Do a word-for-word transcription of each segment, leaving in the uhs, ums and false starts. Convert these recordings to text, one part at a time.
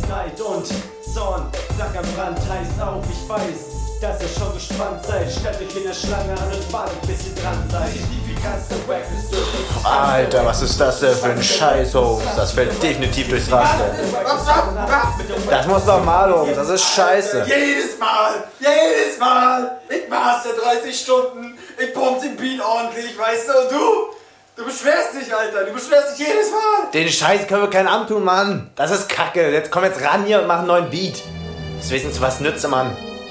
seid und Zorn, Sack am Brand heißt auf, ich weiß, dass ihr schon gespannt seid. Stellt euch in der Schlange an und wartet, bis ihr dran seid. Alter, was ist das denn für ein Scheißhof? Das fällt definitiv durchs Raster. Das muss doch mal um, das ist scheiße. Jedes Mal, jedes Mal. Ich master dreißig Stunden, ich pump den Beat ordentlich, weißt du, und du? Du beschwerst dich, Alter, du beschwerst dich jedes Mal. Den Scheiß können wir keinen antun, Mann. Das ist Kacke. Jetzt komm jetzt ran hier und mach einen neuen Beat. Das wissen Sie, was nütze, Mann.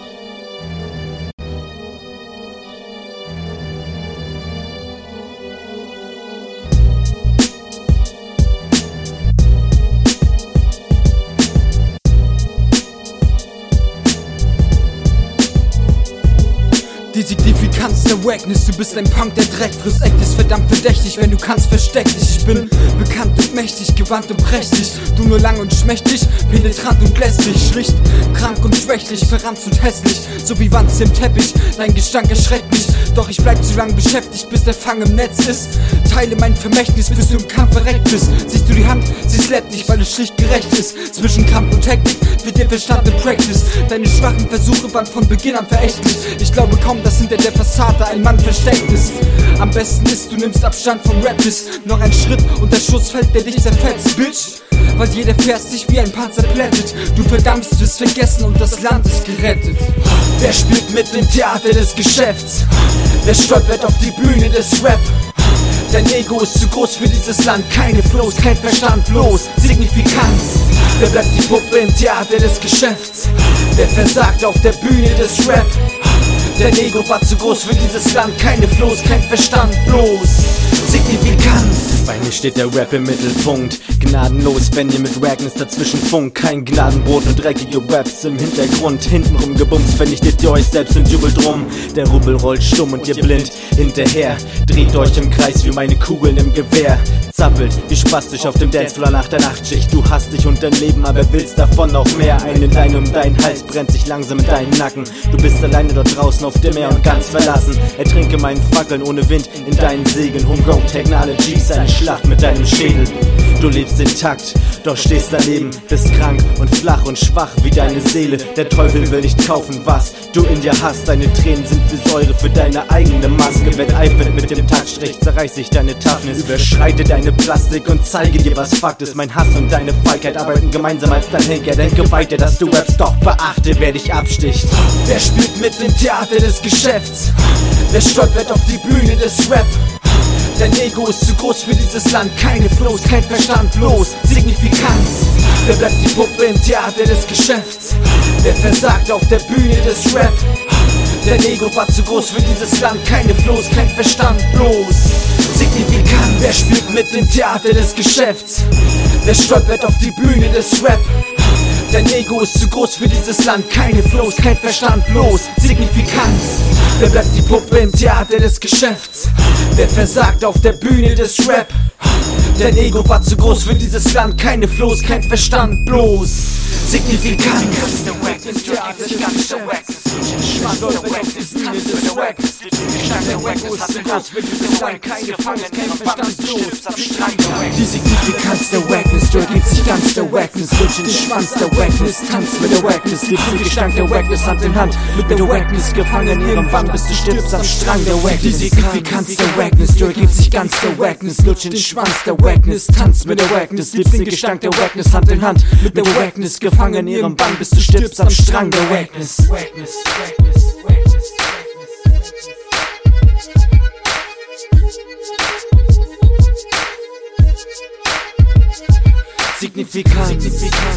Die Signifikanz der Wackness, du bist ein Punk, der Dreck frisst. Act ist verdammt verdächtig, wenn du kannst, versteck dich. Ich bin bekannt und mächtig, gewandt und prächtig. Du nur lang und schmächtig, penetrant und lästig. Schlicht, krank und schwächlich, verranzt und hässlich. So wie Wanze im Teppich, dein Gestank erschreckt mich. Doch ich bleib zu lang beschäftigt, bis der Fang im Netz ist. Teile mein Vermächtnis, bis du im Kampf verreckt bist. Siehst du die Hand, sie slappt nicht, weil es schlicht gerecht ist. Zwischen Kampf und Hektik wird der Verstand in Practice. Deine schwachen Versuche waren von Beginn an verächtlich. Ich glaube kaum, dass hinter der Fassade ein Mann versteckt ist. Am besten ist, du nimmst Abstand vom Rap ist. Noch ein Schritt und der Schuss fällt, der dich zerfetzt, Bitch. Weil jeder Vers sich wie ein Panzer plättet. Du verdammst, wirst vergessen und das Land ist gerettet. Wer spielt mit dem Theater des Geschäfts? Wer stolpert auf die Bühne des Rap? Dein Ego ist zu groß für dieses Land. Keine Flows, kein Verstand, bloß Signifikanz. Wer bleibt die Puppe im Theater des Geschäfts? Wer versagt auf der Bühne des Rap? Dein Ego war zu groß für dieses Land. Keine Flows, kein Verstand, bloß Signifikanz. Bei mir steht der Rap im Mittelpunkt. Gnadenlos, wenn ihr mit Wackness dazwischen funkt. Kein Gnadenbrot und dreckige Raps im Hintergrund. Hintenrum gebumst, vernichtet ihr euch selbst und jubelt rum. Der Rubel rollt stumm und ihr blind hinterher. Dreht euch im Kreis wie meine Kugeln im Gewehr. Zappelt wie spastisch auf dem Dancefloor nach der Nachtschicht. Du hasst dich und dein Leben, aber willst davon noch mehr. Ein in deinem, dein Hals brennt sich langsam in deinen Nacken. Du bist alleine dort draußen auf dem Meer und ganz verlassen. Ertrinke meinen Fackeln ohne Wind in deinen Segeln. Homegrown Technologies, eine Schlacht mit deinem Schädel. Du lebst intakt, doch stehst daneben. Bist krank und flach und schwach wie deine Seele. Der Teufel will nicht kaufen, was du in dir hast. Deine Tränen sind wie Säure für deine eigene Maske. Wetteifert mit dem Taktstrich, zerreiß ich deine Toughness. Überschreite deine Plastik und zeige dir, was Fakt ist. Mein Hass und deine Feigheit arbeiten gemeinsam als dein Henker. Denke weiter, dass du rappst, doch beachte, wer dich absticht. Wer spielt mit dem Theater des Geschäfts? Wer stolpert auf die Bühne des Rap? Dein Ego ist zu groß für dieses Land. Keine Flows, kein Verstand, bloß Signifikanz. Wer bleibt die Puppe im Theater des Geschäfts? Wer versagt auf der Bühne des Rap? Dein Ego war zu groß für dieses Land. Keine Flows, kein Verstand, bloß Signifikanz. Wer spielt mit dem Theater des Geschäfts? Wer stolpert auf die Bühne des Rap? Dein Ego ist zu groß für dieses Land. Keine Flows, kein Verstand, bloß Signifikanz. Wer bleibt die Puppe im Theater des Geschäfts? Wer versagt auf der Bühne des Rap? Dein Ego war zu groß für dieses Land. Keine Flows, kein Verstand, bloß Signifikanz. Der Wackness, der Wackness, der Wackness, der Wackness, der Wackness, der die Signifikanz der Wackness, du ergibst sich ganz der Wackness, lutsch den Schwanz der Wackness, tanzt mit der Wackness, gibst den Gestank der Wackness Hand in Hand, mit der Wackness gefangen in ihrem Bann, bis du stirbst am Strang der Wackness. Die Signifikanz der Wackness, du ergibst sich ganz der Wackness, lutsch den Schwanz der Wackness, tanzt mit der Wackness, gibst den Gestank der Wackness Hand in Hand, mit der Wackness gefangen in ihrem Bann, bis du stirbst am Strang der Wackness. Wackness, Wackness, Wackness. Signifikant, signifikant.